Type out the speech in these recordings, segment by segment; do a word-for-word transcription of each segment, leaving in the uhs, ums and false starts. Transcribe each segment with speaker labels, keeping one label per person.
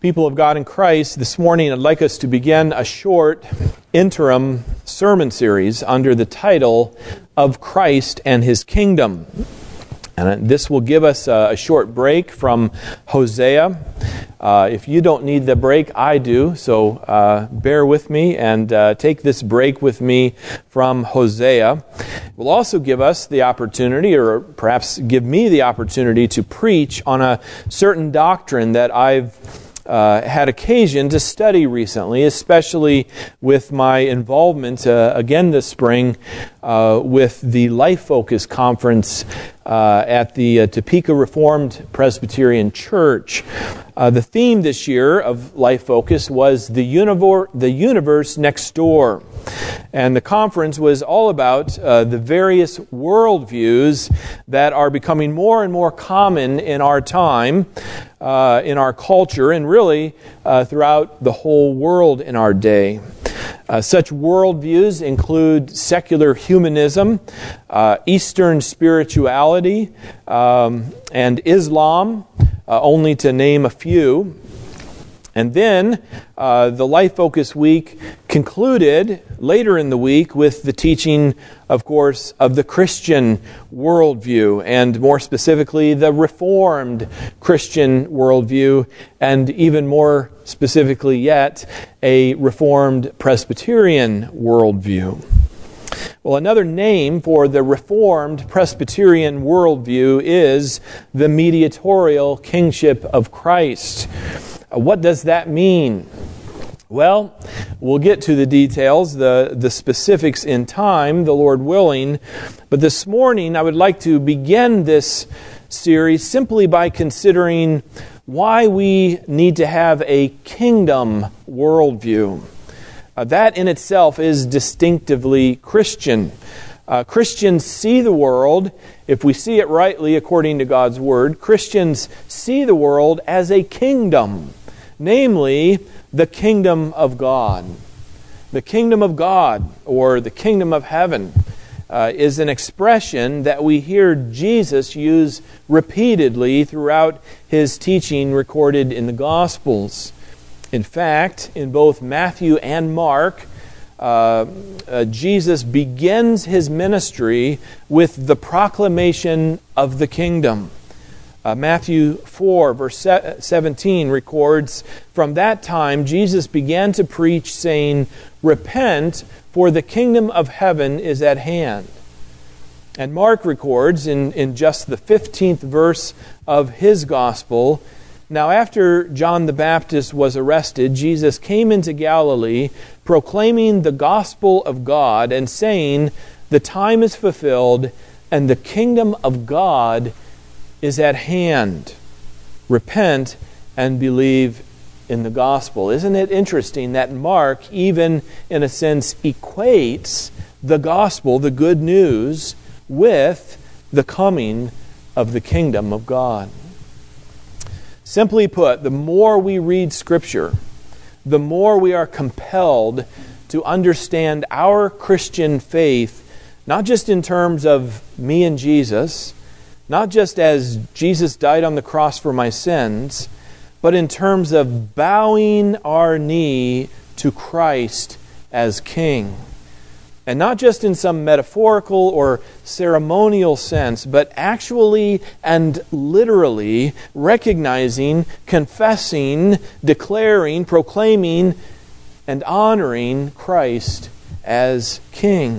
Speaker 1: People of God in Christ, this morning I'd like us to begin a short interim sermon series under the title of Christ and His Kingdom. And this will give us a, a short break from Hosea. Uh, if you don't need the break, I do. So uh, bear with me and uh, take this break with me from Hosea. It will also give us the opportunity, or perhaps give me the opportunity, to preach on a certain doctrine that I've Uh, had occasion to study recently, especially with my involvement uh, again this spring uh, with the Life Focus Conference uh, at the uh, Topeka Reformed Presbyterian Church. Uh, the theme this year of Life Focus was the, univor- the universe next door. And the conference was all about uh, the various worldviews that are becoming more and more common in our time, uh, in our culture, and really uh, throughout the whole world in our day. Uh, such worldviews include secular humanism, uh, Eastern spirituality, um, and Islam, uh, only to name a few. And then uh, the Life Focus Week concluded later in the week with the teaching, of course, of the Christian worldview, and more specifically, the Reformed Christian worldview, and even more specifically yet, a Reformed Presbyterian worldview. Well, another name for the Reformed Presbyterian worldview is the mediatorial kingship of Christ. What does that mean? Well, we'll get to the details, the, the specifics in time, the Lord willing. But this morning, I would like to begin this series simply by considering why we need to have a kingdom worldview. Uh, that in itself is distinctively Christian. Uh, Christians see the world, if we see it rightly according to God's Word, Christians see the world as a kingdom. Namely, the kingdom of God. The kingdom of God, or the kingdom of heaven, uh, is an expression that we hear Jesus use repeatedly throughout His teaching recorded in the Gospels. In fact, in both Matthew and Mark, uh, uh, Jesus begins His ministry with the proclamation of the kingdom. Uh, Matthew four, verse seventeen records, "From that time Jesus began to preach, saying, 'Repent, for the kingdom of heaven is at hand.'" And Mark records in, in just the fifteenth verse of his gospel, "Now after John the Baptist was arrested, Jesus came into Galilee, proclaiming the gospel of God and saying, 'The time is fulfilled, and the kingdom of God is at hand. Repent and believe in the gospel.'" Isn't it interesting that Mark, even in a sense, equates the gospel, the good news, with the coming of the kingdom of God? Simply put, the more we read Scripture, the more we are compelled to understand our Christian faith, not just in terms of me and Jesus, not just as Jesus died on the cross for my sins, but in terms of bowing our knee to Christ as King. And not just in some metaphorical or ceremonial sense, but actually and literally recognizing, confessing, declaring, proclaiming, and honoring Christ as King.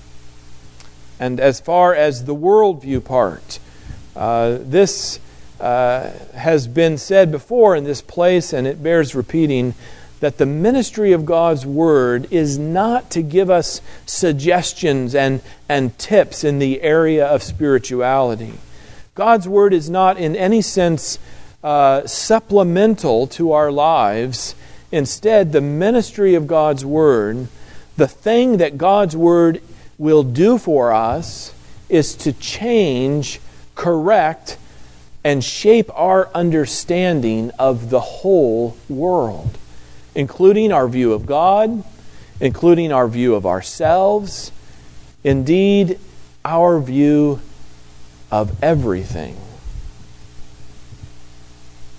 Speaker 1: And as far as the worldview part, Uh, this uh, has been said before in this place, and it bears repeating, that the ministry of God's Word is not to give us suggestions and, and tips in the area of spirituality. God's Word is not in any sense uh, supplemental to our lives. Instead, the ministry of God's Word, the thing that God's Word will do for us, is to change, correct, and shape our understanding of the whole world, including our view of God, including our view of ourselves, indeed, our view of everything.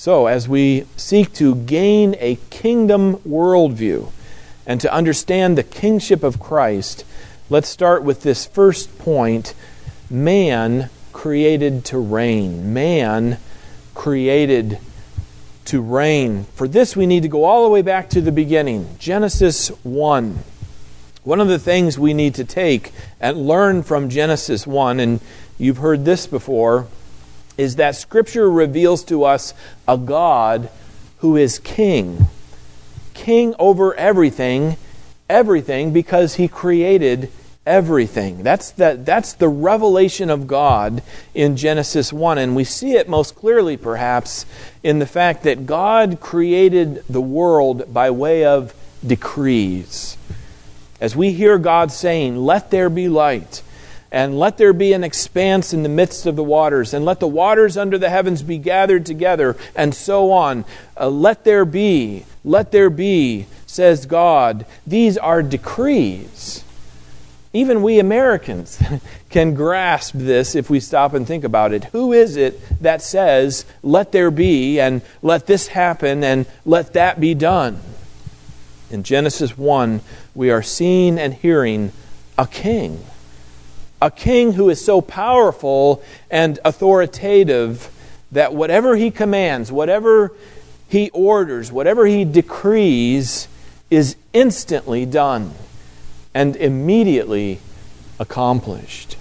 Speaker 1: So, as we seek to gain a kingdom worldview and to understand the kingship of Christ, let's start with this first point: man created to reign. Man created to reign. For this, we need to go all the way back to the beginning, Genesis one. One of the things we need to take and learn from Genesis one, and you've heard this before, is that Scripture reveals to us a God who is king. King over everything, everything because He created everything. That's the, that's the revelation of God in Genesis one. And we see it most clearly, perhaps, in the fact that God created the world by way of decrees. As we hear God saying, "Let there be light," and "Let there be an expanse in the midst of the waters," and "Let the waters under the heavens be gathered together," and so on. Uh, let there be, let there be, says God. These are decrees. Even we Americans can grasp this if we stop and think about it. Who is it that says, "Let there be," and "Let this happen," and "Let that be done"? In Genesis one, we are seeing and hearing a king. A king who is so powerful and authoritative that whatever He commands, whatever He orders, whatever He decrees is instantly done and immediately accomplished.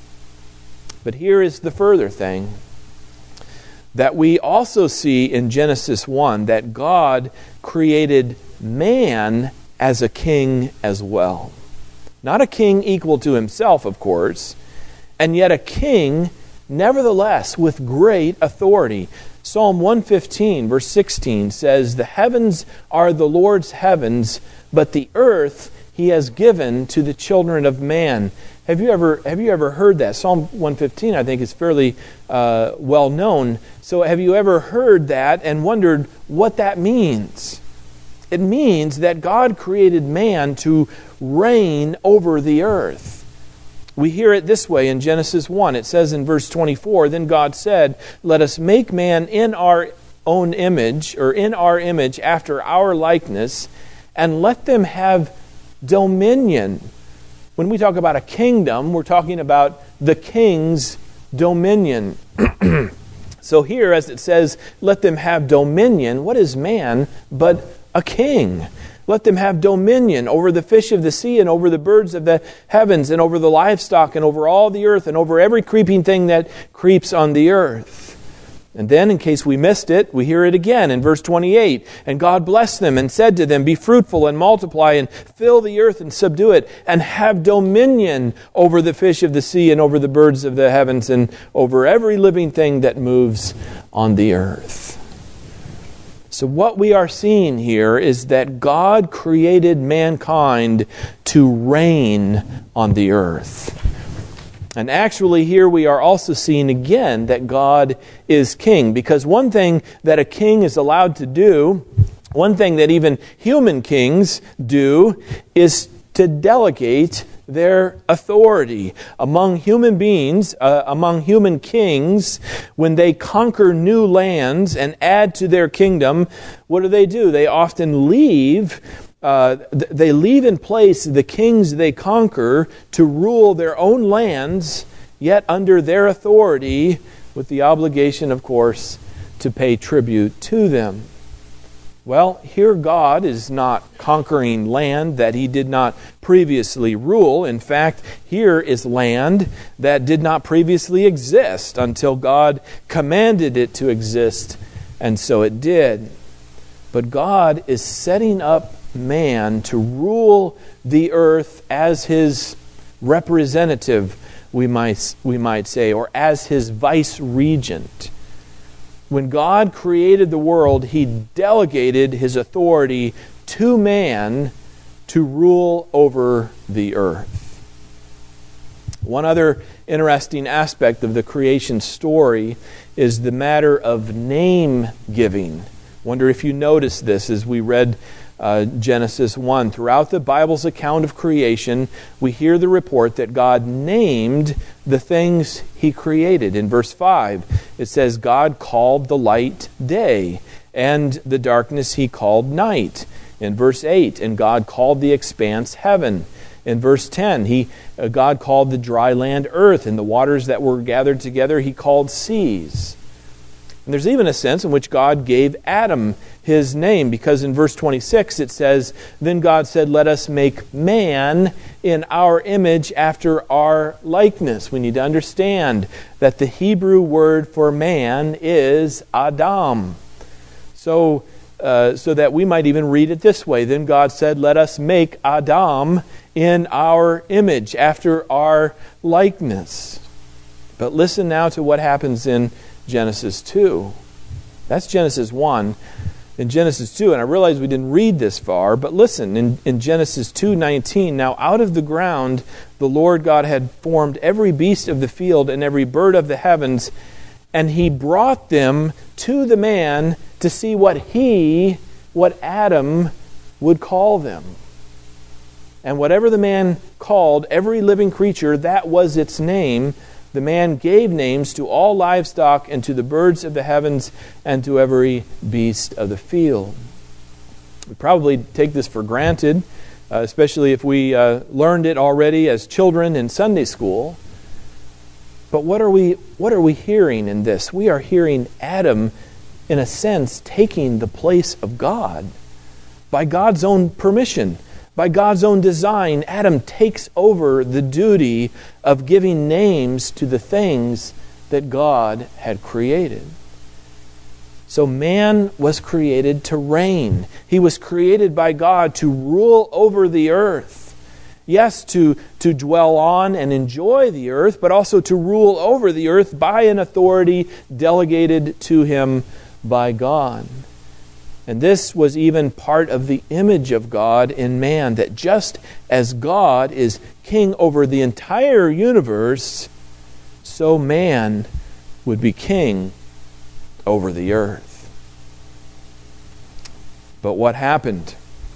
Speaker 1: But here is the further thing that we also see in Genesis one, that God created man as a king as well. Not a king equal to himself, of course, and yet a king, nevertheless, with great authority. Psalm one fifteen, verse sixteen says, "The heavens are the Lord's heavens, but the earth He has given to the children of man." Have you ever have you ever heard that? Psalm one fifteen, I think, is fairly uh, well known. So have you ever heard that and wondered what that means? It means that God created man to reign over the earth. We hear it this way in Genesis one. It says in verse twenty-four, "Then God said, 'Let us make man in our own image,'" or "in our image, after our likeness, "'and let them have dominion.'" When we talk about a kingdom, we're talking about the king's dominion. So here, as it says, "Let them have dominion," what is man but a king? "Let them have dominion over the fish of the sea and over the birds of the heavens and over the livestock and over all the earth and over every creeping thing that creeps on the earth." And then, in case we missed it, we hear it again in verse twenty-eight. "And God blessed them and said to them, 'Be fruitful and multiply and fill the earth and subdue it and have dominion over the fish of the sea and over the birds of the heavens and over every living thing that moves on the earth.'" So what we are seeing here is that God created mankind to reign on the earth. And actually here we are also seeing again that God is king. Because one thing that a king is allowed to do, one thing that even human kings do, is to delegate their authority. Among human beings, uh, among human kings, when they conquer new lands and add to their kingdom, what do they do? They often leave Uh, th- they leave in place the kings they conquer to rule their own lands, yet under their authority, with the obligation, of course, to pay tribute to them. Well, here God is not conquering land that He did not previously rule. In fact, here is land that did not previously exist until God commanded it to exist, and so it did. But God is setting up man to rule the earth as His representative, we might we might say, or as His vice-regent. When God created the world, He delegated His authority to man to rule over the earth. One other interesting aspect of the creation story is the matter of name giving. Wonder if you noticed this as we read uh, Genesis one. Throughout the Bible's account of creation, we hear the report that God named the things He created. In verse five, it says, God called the light day, and the darkness He called night. In verse eight, and God called the expanse heaven. In verse ten, he, uh, God called the dry land earth, and the waters that were gathered together He called seas. And there's even a sense in which God gave Adam his name, because in verse twenty-six it says, then God said, let us make man in our image after our likeness. We need to understand that the Hebrew word for man is Adam. So, uh, so that we might even read it this way. Then God said, let us make Adam in our image, after our likeness. But listen now to what happens in Genesis two. That's Genesis one. In Genesis two, and I realize we didn't read this far, but listen, in, in Genesis two nineteen, now out of the ground the Lord God had formed every beast of the field and every bird of the heavens, and He brought them to the man to see what he, what Adam would call them. And whatever the man called every living creature, that was its name. The man gave names to all livestock and to the birds of the heavens and to every beast of the field. We probably take this for granted, uh, especially if we uh, learned it already as children in Sunday school. But what are we what are we hearing in this? We are hearing Adam, in a sense, taking the place of God. By God's own permission, by God's own design, Adam takes over the duty of giving names to the things that God had created. So man was created to reign. He was created by God to rule over the earth. Yes, to, to dwell on and enjoy the earth, but also to rule over the earth by an authority delegated to him by God. And this was even part of the image of God in man, that just as God is king over the entire universe, so man would be king over the earth. But what happened?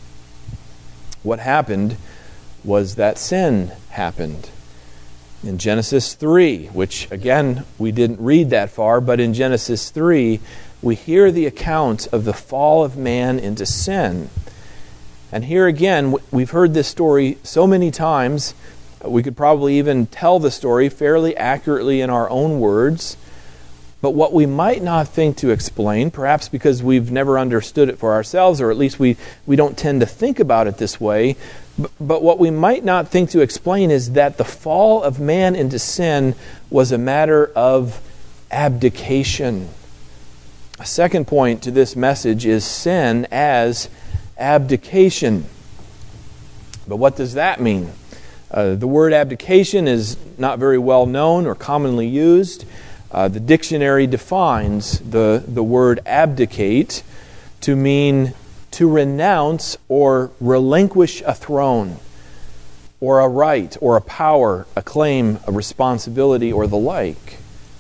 Speaker 1: What happened was that sin happened. In Genesis three, which again, we didn't read that far, but in Genesis three, we hear the account of the fall of man into sin. And here again, we've heard this story so many times, we could probably even tell the story fairly accurately in our own words. But what we might not think to explain, perhaps because we've never understood it for ourselves, or at least we, we don't tend to think about it this way, but, but what we might not think to explain is that the fall of man into sin was a matter of abdication. A second point to this message is sin as abdication. But what does that mean? Uh, the word abdication is not very well known or commonly used. Uh, the dictionary defines the, the word abdicate to mean to renounce or relinquish a throne, or a right, or a power, a claim, a responsibility, or the like.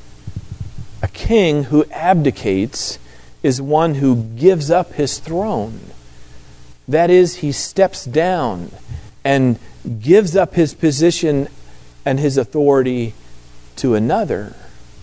Speaker 1: A king who abdicates is one who gives up his throne. That is, he steps down and gives up his position and his authority to another.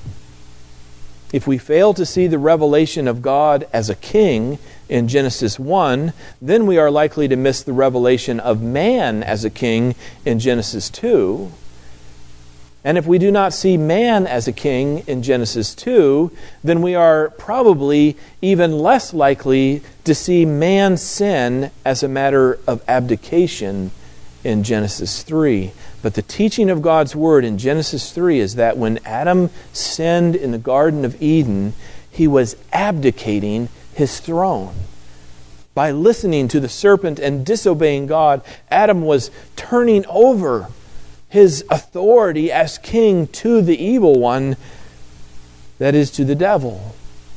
Speaker 1: If we fail to see the revelation of God as a king in Genesis one, then we are likely to miss the revelation of man as a king in Genesis two. And if we do not see man as a king in Genesis two, then we are probably even less likely to see man's sin as a matter of abdication in Genesis three. But the teaching of God's Word in Genesis three is that when Adam sinned in the Garden of Eden, he was abdicating his throne. By listening to the serpent and disobeying God, Adam was turning over his authority as king to the evil one, that is, to the devil.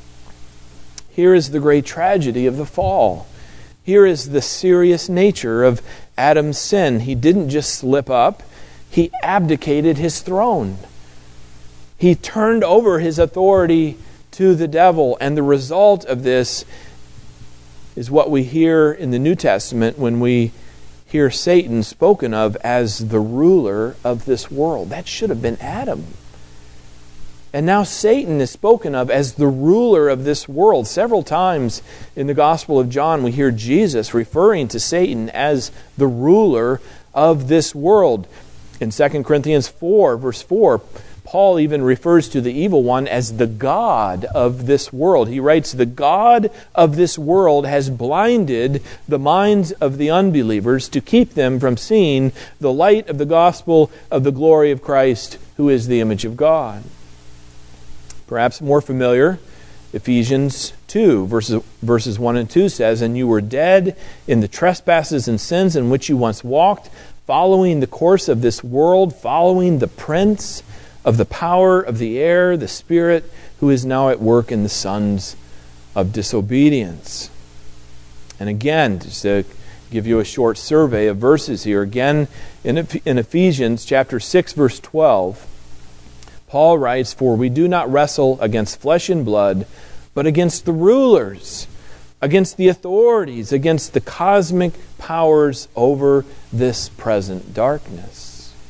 Speaker 1: Here is the great tragedy of the fall. Here is the serious nature of Adam's sin. He didn't just slip up. He abdicated his throne. He turned over his authority to the devil. And the result of this is what we hear in the New Testament when we hear Satan spoken of as the ruler of this world. That should have been Adam. And now Satan is spoken of as the ruler of this world. Several times in the Gospel of John, we hear Jesus referring to Satan as the ruler of this world. In Second Corinthians four, verse four, Paul even refers to the evil one as the god of this world. He writes, "The god of this world has blinded the minds of the unbelievers to keep them from seeing the light of the gospel of the glory of Christ, who is the image of God." Perhaps more familiar, Ephesians two, verses, verses one and two says, "And you were dead in the trespasses and sins in which you once walked, following the course of this world, following the prince of the power of the air, the Spirit, who is now at work in the sons of disobedience." And again, just to give you a short survey of verses here, again in Ephesians chapter six, verse twelve, Paul writes, "For we do not wrestle against flesh and blood, but against the rulers, against the authorities, against the cosmic powers over this present darkness."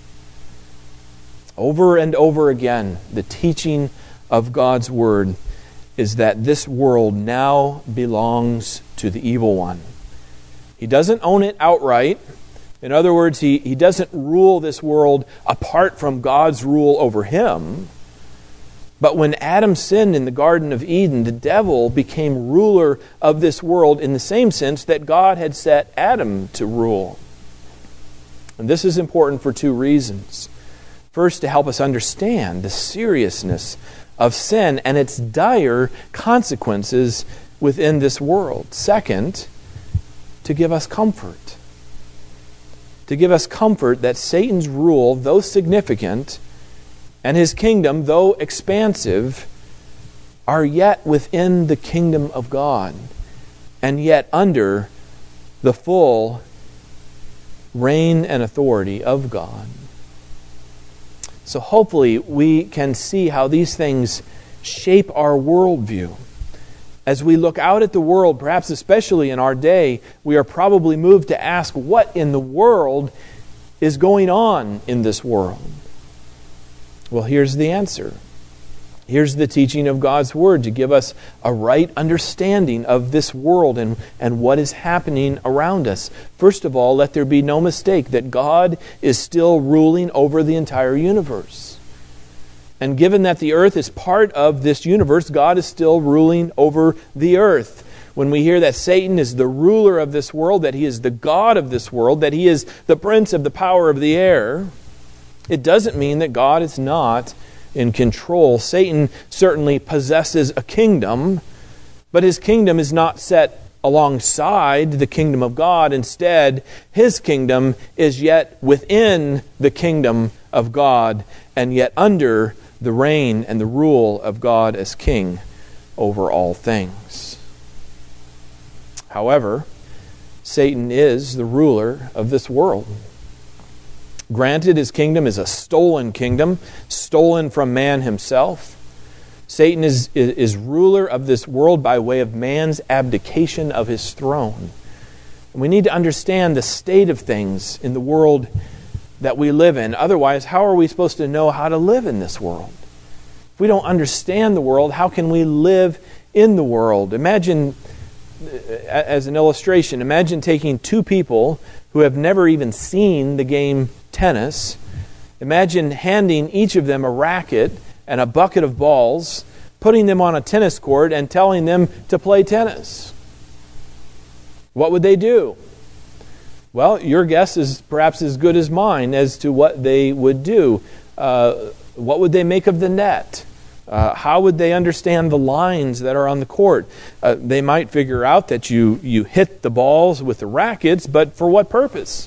Speaker 1: Over and over again, the teaching of God's Word is that this world now belongs to the evil one. He doesn't own it outright. In other words, he, he doesn't rule this world apart from God's rule over him. But when Adam sinned in the Garden of Eden, the devil became ruler of this world in the same sense that God had set Adam to rule. And this is important for two reasons. First, to help us understand the seriousness of sin and its dire consequences within this world. Second, to give us comfort. To give us comfort that Satan's rule, though significant, and his kingdom, though expansive, are yet within the kingdom of God, and yet under the full reign and authority of God. So hopefully we can see how these things shape our worldview. As we look out at the world, perhaps especially in our day, we are probably moved to ask, what in the world is going on in this world? Well, here's the answer. Here's the teaching of God's Word to give us a right understanding of this world and, and what is happening around us. First of all, let there be no mistake that God is still ruling over the entire universe. And given that the earth is part of this universe, God is still ruling over the earth. When we hear that Satan is the ruler of this world, that he is the god of this world, that he is the prince of the power of the air, it doesn't mean that God is not in control. Satan certainly possesses a kingdom, but his kingdom is not set alongside the kingdom of God. Instead, his kingdom is yet within the kingdom of God, and yet under the reign and the rule of God as king over all things. However, Satan is the ruler of this world. Granted, his kingdom is a stolen kingdom, stolen from man himself. Satan is, is, is ruler of this world by way of man's abdication of his throne. And we need to understand the state of things in the world that we live in. Otherwise, how are we supposed to know how to live in this world? If we don't understand the world, how can we live in the world? Imagine, as an illustration, imagine taking two people who have never even seen the game tennis. Imagine handing each of them a racket and a bucket of balls, putting them on a tennis court and telling them to play tennis. What would they do? Well, your guess is perhaps as good as mine as to what they would do. Uh, what would they make of the net? Uh, how would they understand the lines that are on the court? Uh, they might figure out that you, you hit the balls with the rackets, but for what purpose?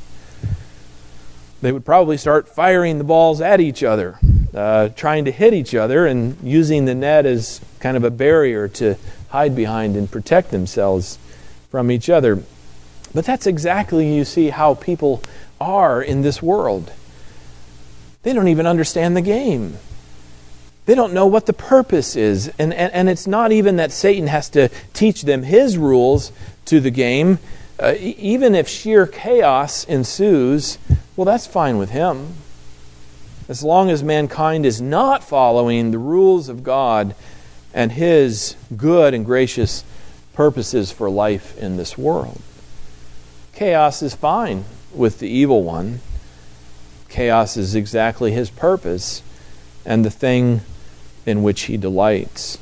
Speaker 1: They would probably start firing the balls at each other, uh, trying to hit each other and using the net as kind of a barrier to hide behind and protect themselves from each other. But that's exactly, you see, how people are in this world. They don't even understand the game. They don't know what the purpose is. And, and, and it's not even that Satan has to teach them his rules, to the game. Uh, e- even if sheer chaos ensues, well, that's fine with him. As long as mankind is not following the rules of God and His good and gracious purposes for life in this world. Chaos is fine with the evil one. Chaos is exactly his purpose and the thing in which he delights.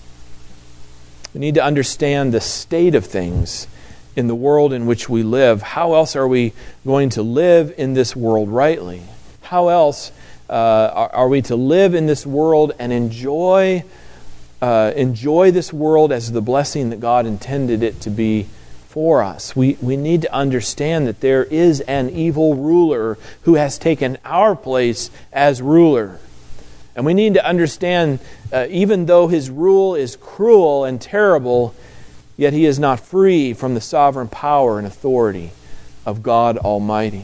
Speaker 1: We need to understand the state of things in the world in which we live. How else are we going to live in this world rightly? How else uh, are, are we to live in this world and enjoy uh, enjoy this world as the blessing that God intended it to be for us? We, we need to understand that there is an evil ruler who has taken our place as ruler. And we need to understand, uh, even though his rule is cruel and terrible, yet he is not free from the sovereign power and authority of God Almighty.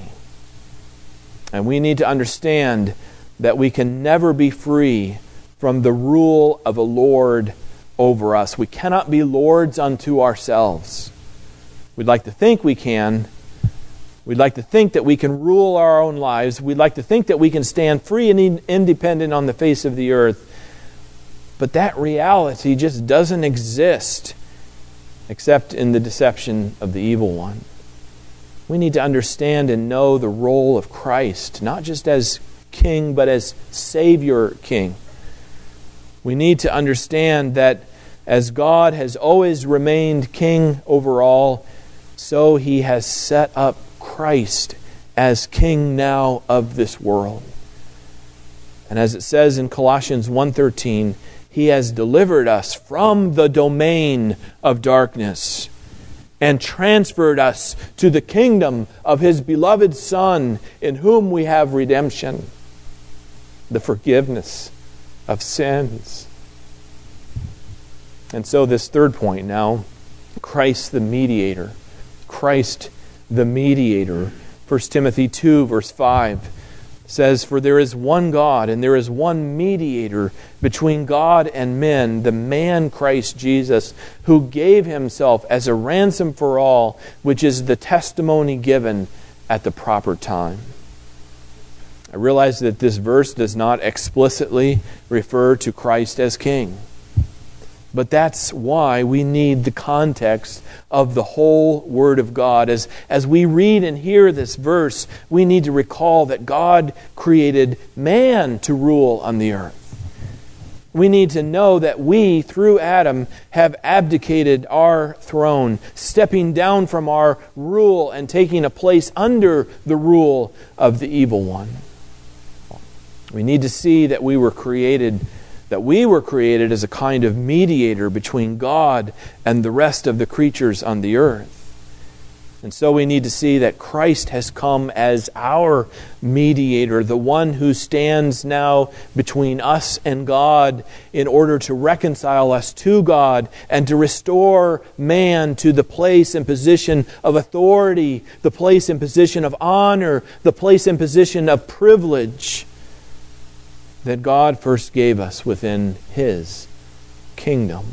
Speaker 1: And we need to understand that we can never be free from the rule of a Lord over us. We cannot be lords unto ourselves. We'd like to think we can. We'd like to think that we can rule our own lives. We'd like to think that we can stand free and independent on the face of the earth. But that reality just doesn't exist except in the deception of the evil one. We need to understand and know the role of Christ, not just as King, but as Savior King. We need to understand that as God has always remained King over all, so He has set up Christ as King now of this world. And as it says in Colossians one thirteen, He has delivered us from the domain of darkness and transferred us to the kingdom of His beloved Son, in whom we have redemption, the forgiveness of sins. And so this third point now, Christ the mediator. Christ the mediator. First Timothy two verse five says, "For there is one God, and there is one mediator between God and men, the man Christ Jesus, who gave Himself as a ransom for all, which is the testimony given at the proper time." I realize that this verse does not explicitly refer to Christ as King. But that's why we need the context of the whole Word of God. As, as we read and hear this verse, we need to recall that God created man to rule on the earth. We need to know that we, through Adam, have abdicated our throne, stepping down from our rule and taking a place under the rule of the evil one. We need to see that we were created that we were created as a kind of mediator between God and the rest of the creatures on the earth. And so we need to see that Christ has come as our mediator, the one who stands now between us and God in order to reconcile us to God and to restore man to the place and position of authority, the place and position of honor, the place and position of privilege that God first gave us within His kingdom.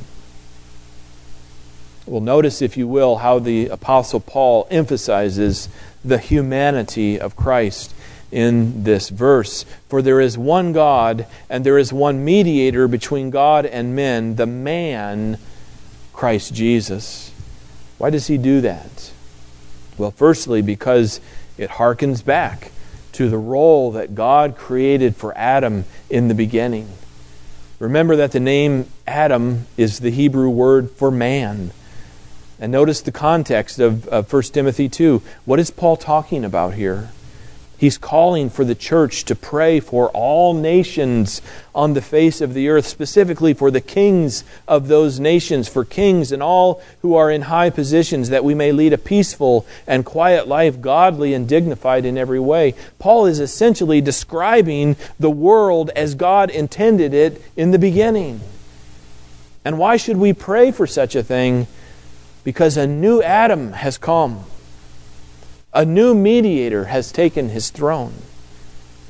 Speaker 1: Well, notice, if you will, how the Apostle Paul emphasizes the humanity of Christ in this verse. "For there is one God, and there is one mediator between God and men, the man, Christ Jesus." Why does He do that? Well, firstly, because it harkens back to the role that God created for Adam in the beginning. Remember that the name Adam is the Hebrew word for man. And notice the context of, of First Timothy two. What is Paul talking about here? He's calling for the church to pray for all nations on the face of the earth, specifically for the kings of those nations, for kings and all who are in high positions, that we may lead a peaceful and quiet life, godly and dignified in every way. Paul is essentially describing the world as God intended it in the beginning. And why should we pray for such a thing? Because a new Adam has come. A new mediator has taken His throne.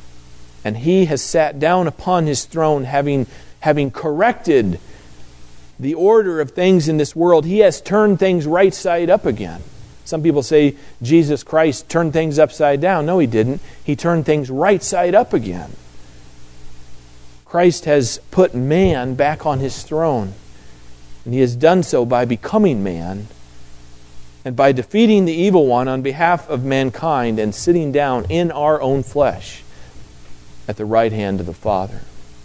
Speaker 1: And He has sat down upon His throne, having, having corrected the order of things in this world. He has turned things right side up again. Some people say Jesus Christ turned things upside down. No, He didn't. He turned things right side up again. Christ has put man back on His throne. And He has done so by becoming man and by defeating the evil one on behalf of mankind and sitting down in our own flesh at the right hand of the Father.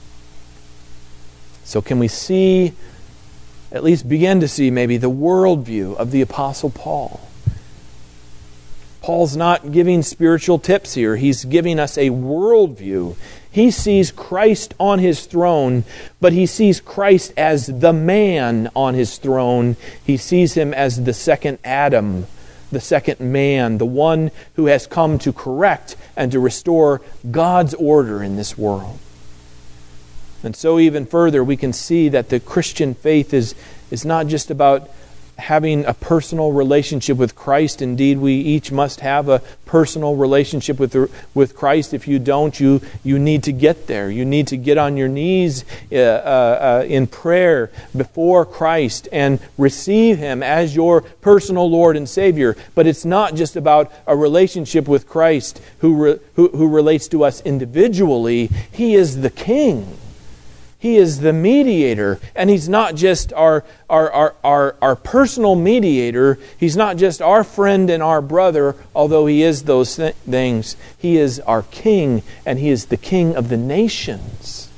Speaker 1: So can we see, at least begin to see maybe, the worldview of the Apostle Paul? Paul's not giving spiritual tips here. He's giving us a worldview. He sees Christ on His throne, but he sees Christ as the man on His throne. He sees Him as the second Adam, the second man, the one who has come to correct and to restore God's order in this world. And so even further, we can see that the Christian faith is, is not just about having a personal relationship with Christ. Indeed, we each must have a personal relationship with the, with Christ. If you don't, you you need to get there. You need to get on your knees uh, uh, in prayer before Christ and receive Him as your personal Lord and Savior. But it's not just about a relationship with Christ who re, who, who relates to us individually. He is the King. He is the mediator, and He's not just our, our, our, our, our personal mediator. He's not just our friend and our brother, although He is those th- things. He is our King, and He is the King of the nations.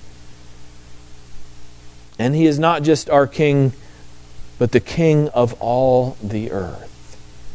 Speaker 1: And He is not just our King, but the King of all the earth.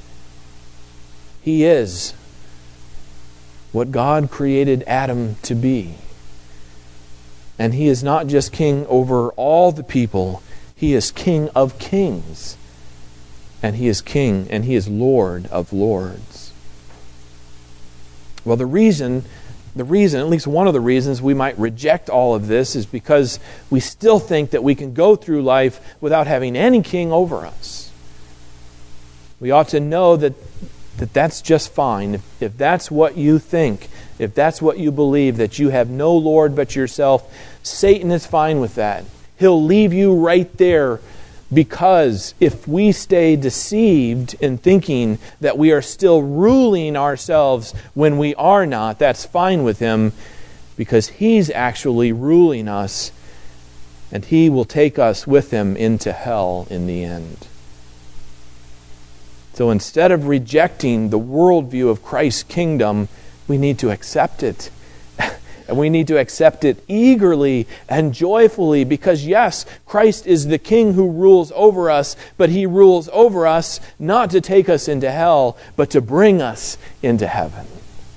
Speaker 1: He is what God created Adam to be. And He is not just King over all the people. He is King of kings. And He is King and He is Lord of lords. Well, the reason, the reason, at least one of the reasons we might reject all of this is because we still think that we can go through life without having any king over us. We ought to know that, that that's just fine. If, if that's what you think, if that's what you believe, that you have no Lord but yourself, Satan is fine with that. He'll leave you right there, because if we stay deceived in thinking that we are still ruling ourselves when we are not, that's fine with him, because He's actually ruling us, and He will take us with Him into hell in the end. So instead of rejecting the worldview of Christ's kingdom, we need to accept it. And we need to accept it eagerly and joyfully, because yes, Christ is the King who rules over us, but He rules over us not to take us into hell, but to bring us into heaven.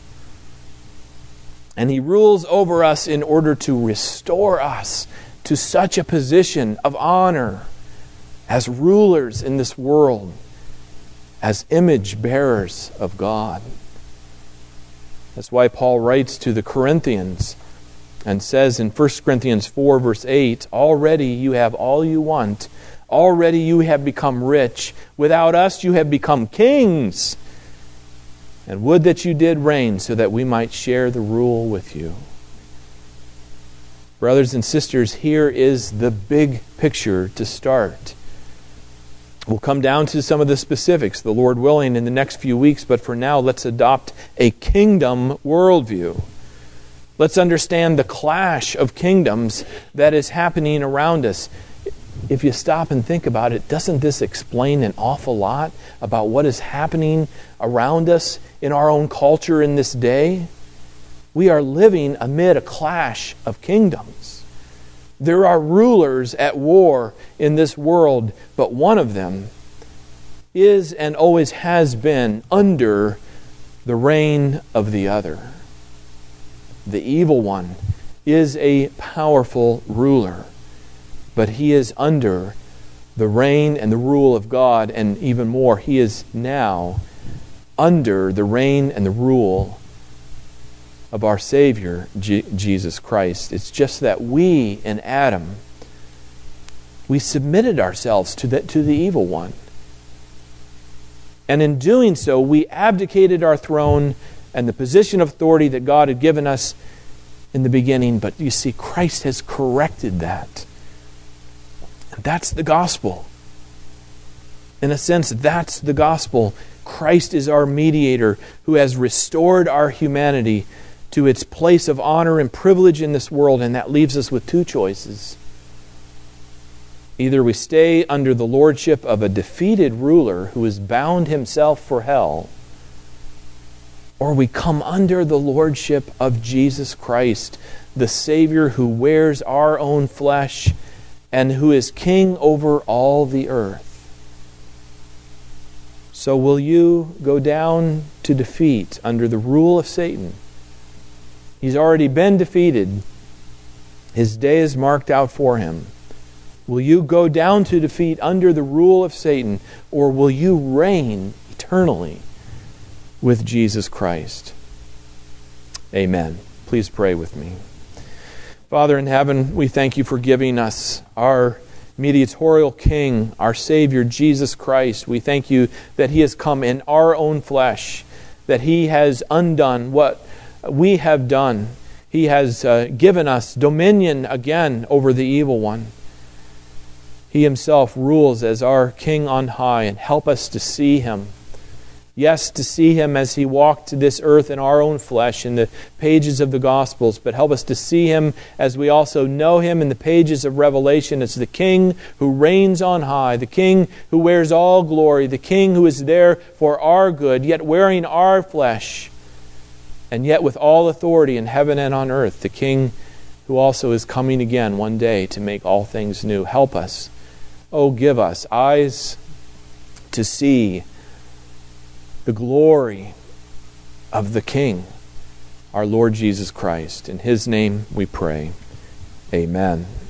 Speaker 1: And He rules over us in order to restore us to such a position of honor as rulers in this world, as image bearers of God. That's why Paul writes to the Corinthians and says in First Corinthians four, verse eight, already you have all you want. Already you have become rich. Without us you have become kings. And would that you did reign so that we might share the rule with you. Brothers and sisters, here is the big picture to start. We'll come down to some of the specifics, the Lord willing, in the next few weeks, but for now, let's adopt a kingdom worldview. Let's understand the clash of kingdoms that is happening around us. If you stop and think about it, doesn't this explain an awful lot about what is happening around us in our own culture in this day? We are living amid a clash of kingdoms. There are rulers at war in this world, but one of them is and always has been under the reign of the other. The evil one is a powerful ruler, but he is under the reign and the rule of God, and even more, he is now under the reign and the rule of our Savior, G- Jesus Christ. It's just that we in Adam, we submitted ourselves to the, to the evil one. And in doing so, we abdicated our throne and the position of authority that God had given us in the beginning. But you see, Christ has corrected that. That's the gospel. In a sense, that's the gospel. Christ is our mediator who has restored our humanity to its place of honor and privilege in this world, and that leaves us with two choices. Either we stay under the lordship of a defeated ruler who has bound himself for hell, or we come under the lordship of Jesus Christ, the Savior who wears our own flesh and who is king over all the earth. So will you go down to defeat under the rule of Satan? He's already been defeated. His day is marked out for him. Will you go down to defeat under the rule of Satan, or will you reign eternally with Jesus Christ? Amen. Please pray with me. Father in heaven, we thank you for giving us our mediatorial King, our Savior, Jesus Christ. We thank you that He has come in our own flesh, that He has undone what we have done. He has uh, given us dominion again over the evil one. He Himself rules as our King on high, and help us to see Him. Yes, to see Him as He walked this earth in our own flesh in the pages of the Gospels, but help us to see Him as we also know Him in the pages of Revelation as the King who reigns on high, the King who wears all glory, the King who is there for our good, yet wearing our flesh, and yet with all authority in heaven and on earth, the King who also is coming again one day to make all things new. Help us. Oh, give us eyes to see the glory of the King, our Lord Jesus Christ. In His name we pray. Amen.